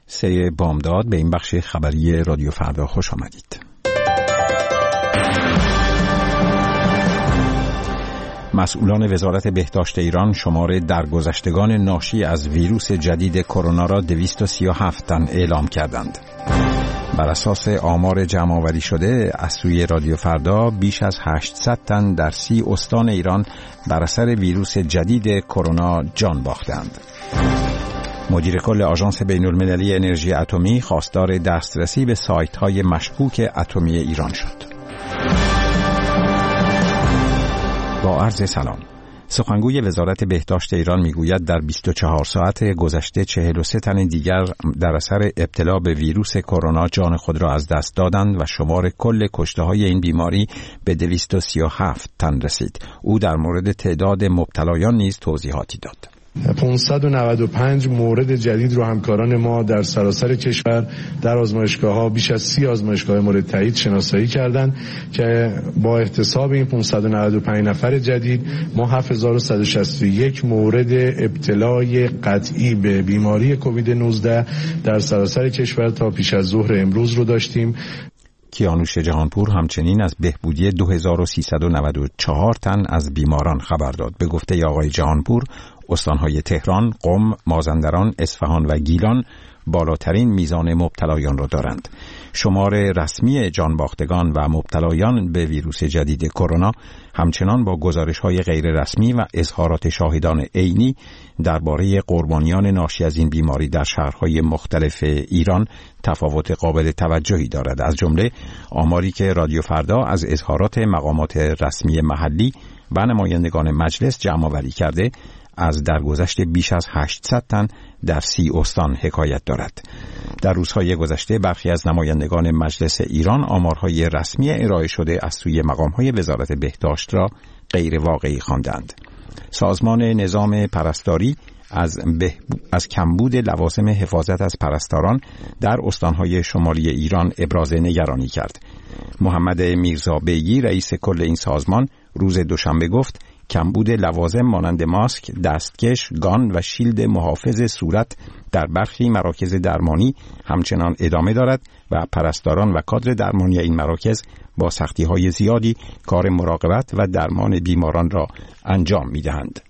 سری بامداد به این بخش خبری رادیو فردا خوش آمدید. مسئولان وزارت بهداشت ایران شمار درگذشتگان ناشی از ویروس جدید کرونا را 237 تن اعلام کردند. بر اساس آمار جمع‌آوری شده از سوی رادیو فردا بیش از 800 تن در 30 استان ایران بر اثر ویروس جدید کرونا جان باختند. مدیر کل آژانس بین‌المللی انرژی اتمی خواستار دسترسی به سایت‌های مشکوک اتمی ایران شد. با عرض سلام. سخنگوی وزارت بهداشت ایران میگوید در 24 ساعت گذشته 43 تن دیگر در اثر ابتلا به ویروس کرونا جان خود را از دست دادند و شمار کل کشته‌های این بیماری به 237 تن رسید. او در مورد تعداد مبتلایان نیز توضیحاتی داد. 595 مورد جدید رو همکاران ما در سراسر کشور در آزمایشگاه‌ها بیش از 30 آزمایشگاه مورد تایید شناسایی کردند که با احتساب این 595 نفر جدید ما 7161 مورد ابتلای قطعی به بیماری کووید 19 در سراسر کشور تا پیش از ظهر امروز رو داشتیم. کیانوش جهانپور همچنین از بهبودی 2394 تن از بیماران خبر داد. به گفته آقای جهانپور، استانهای تهران، قم، مازندران، اصفهان و گیلان بالاترین میزان مبتلایان را دارند. شمار رسمی جانباختگان و مبتلایان به ویروس جدید کرونا همچنان با گزارش‌های غیر رسمی و اظهارات شاهدان عینی درباره قربانیان ناشی از این بیماری در شهرهای مختلف ایران تفاوت قابل توجهی دارد. از جمله آماری که رادیو فردا از اظهارات مقامات رسمی محلی و نمایندگان مجلس جمع‌آوری کرده از درگذشت بیش از 800 تن در 30 استان حکایت دارد. در روزهای گذشته برخی از نمایندگان مجلس ایران آمارهای رسمی ارائه شده از سوی مقامهای وزارت بهداشت را غیر واقعی خواندند. سازمان نظام پرستاری از کمبود لوازم حفاظت از پرستاران در استانهای شمالی ایران ابراز نگرانی کرد. محمد میرزا بیگی رئیس کل این سازمان روز دوشنبه گفت کمبود لوازم مانند ماسک، دستکش، گان و شیلد محافظ صورت در برخی مراکز درمانی همچنان ادامه دارد و پرستاران و کادر درمانی این مراکز با سختی‌های زیادی کار مراقبت و درمان بیماران را انجام می‌دهند.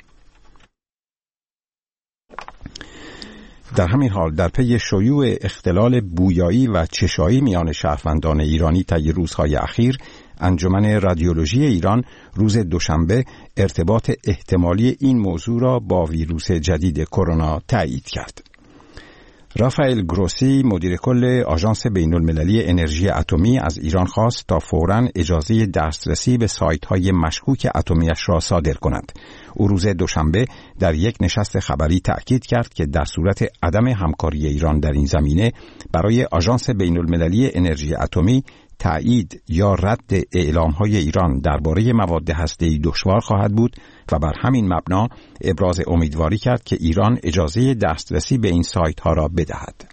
در همین حال در پی شیوع اختلال بویایی و چشایی میان شهروندان ایرانی طی روزهای اخیر، انجمن رادیولوژی ایران روز دوشنبه ارتباط احتمالی این موضوع را با ویروس جدید کرونا تایید کرد. رافائل گروسی مدیر کل آژانس بین‌المللی انرژی اتمی از ایران خواست تا فوراً اجازه دسترسی به سایت‌های مشکوک اتمیش را صادر کند. او روز دوشنبه در یک نشست خبری تأکید کرد که در صورت عدم همکاری ایران در این زمینه برای آژانس بین‌المللی انرژی اتمی تایید یا رد اعلام‌های ایران درباره مواد هسته‌ای دشوار خواهد بود و بر همین مبنا ابراز امیدواری کرد که ایران اجازه دسترسی به این سایت‌ها را بدهد.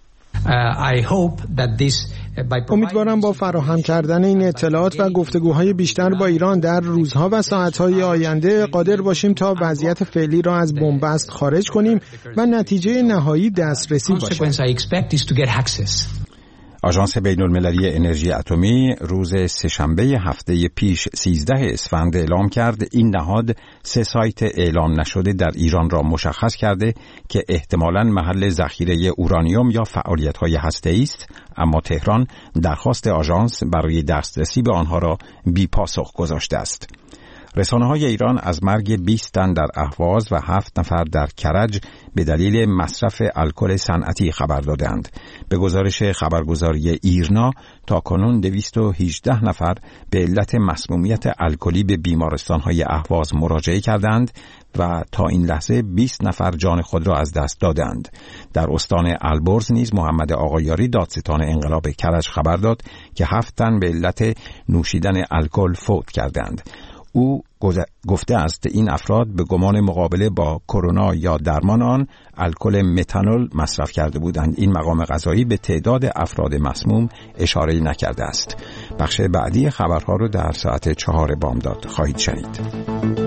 امیدوارم با فراهم کردن این اطلاعات و گفتگوهای بیشتر با ایران در روزها و ساعتهای آینده قادر باشیم تا وضعیت فعلی را از بنبست خارج کنیم و نتیجه نهایی دسترسی باشد. آژانس بین‌المللی انرژی اتمی روز سه‌شنبه هفته پیش 13 اسفند اعلام کرد این نهاد 3 سایت اعلام نشده در ایران را مشخص کرده که احتمالاً محل ذخیره اورانیوم یا فعالیت‌های هسته‌ای است، اما تهران درخواست آژانس برای دسترسی به آنها را بی‌پاسخ گذاشته است. رسانه‌های ایران از مرگ 20 تن در اهواز و 7 نفر در کرج به دلیل مصرف الکل صنعتی خبر دادند. به گزارش خبرگزاری ایرنا تاکنون 218 نفر به علت مسمومیت الکلی به بیمارستان‌های اهواز مراجعه کردند و تا این لحظه 20 نفر جان خود را از دست دادند. در استان البرز نیز محمد آقایاری دادستان انقلاب کرج خبر داد که 7 تن به علت نوشیدن الکل فوت کردند. او گفته است این افراد به گمان مقابله با کرونا یا درمان آن الکل متانول مصرف کرده بودند. این مقام قضایی به تعداد افراد مسموم اشاره نکرده است. بخش بعدی خبرها رو در ساعت 4 بامداد خواهید شنید.